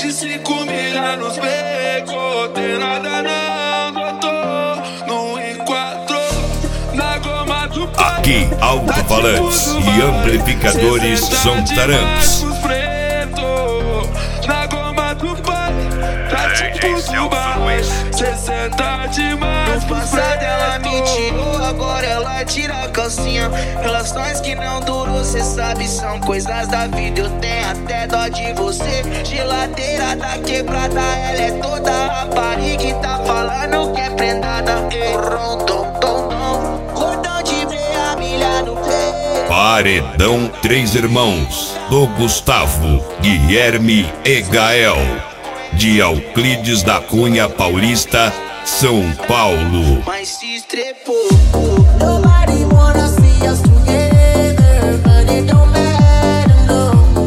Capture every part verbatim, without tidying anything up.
vinte e cinco milha nos becos. Tem nada não, doutor. No I quatro, na goma do pai. Aqui, alto-falantes e amplificadores Zontaramps. Na goma do pai, tá tipo Dubai. sessenta demais. No passado ela mentiu, agora ela tira a calcinha. Relações que não duram, cê sabe, são coisas da vida. Eu tenho até dó de você. Geladeira da quebrada, ela é toda rapariga e tá falando que é prendada. Rondom, dom, dom, cordão de meia milha no peito. Paredão Três Irmãos, do Gustavo, Guilherme e Gael, de Euclides da Cunha Paulista, São Paulo. Mas se estrepou. Nobody wanna see us together, but it don't matter, no.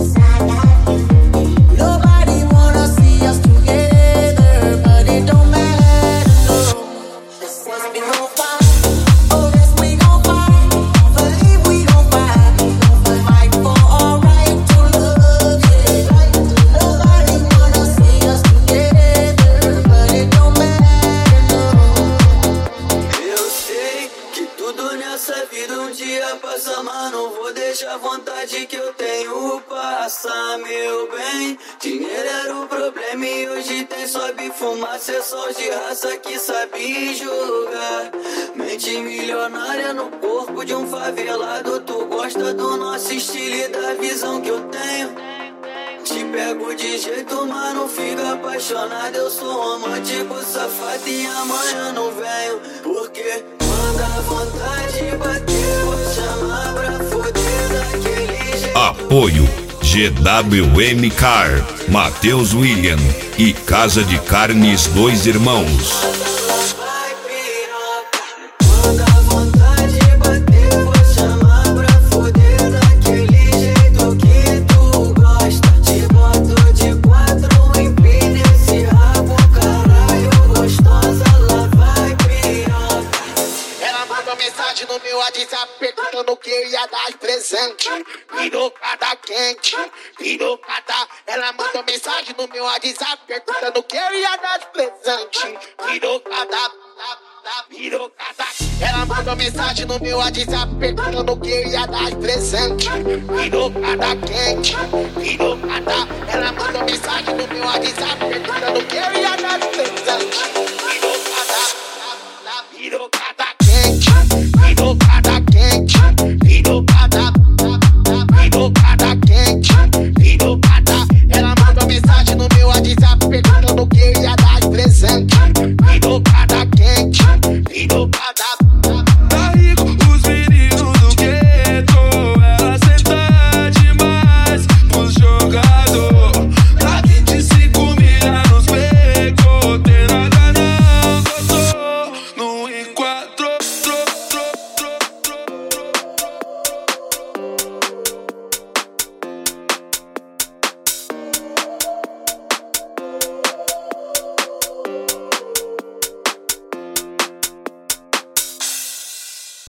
Nobody wanna see us together, but it don't matter, no. Yes, we gon' fight, oh yes we gon' fight, believe we gon' fight, fight for our right to love, yeah. Nobody wanna see us together, but it don't matter, no. Eu sei que tudo nessa vida um dia passa, mas não vou deixar a vontade que eu tenho passar, meu bem. Dinheiro era o problema e hoje tem sobe fumaça. É só de raça que sabe jogar. Mente milionária no corpo de um favelado. Tu gosta do nosso estilo e da visão que eu tenho. Te pego de jeito, mas não fica apaixonado. Eu sou romântico, safado e amanhã não venho. Porque quando a vontade bater, vou chamar pra foder daquele jeito. Apoio G W M Car, Matheus William e Casa de Carnes Dois Irmãos. Vai piroca. Quando a vontade bater, vou chamar pra foder daquele jeito que tu gosta. Te boto de quatro, empina esse rabo, caralho, gostosa, lá vai piroca. Ela mandou mensagem no meu WhatsApp perguntando o que eu ia dar de presente. Pirocada quente, pirocada. Ela mandou mensagem no meu WhatsApp perguntando o que eu ia dar de presente. Pirocada, pirocada. Ela mandou mensagem no meu WhatsApp perguntando o que eu ia dar de presente. Pirocada quente, pirocada. Ela mandou mensagem no meu WhatsApp perguntando o que eu ia dar de presente. Pirocada, pirocada.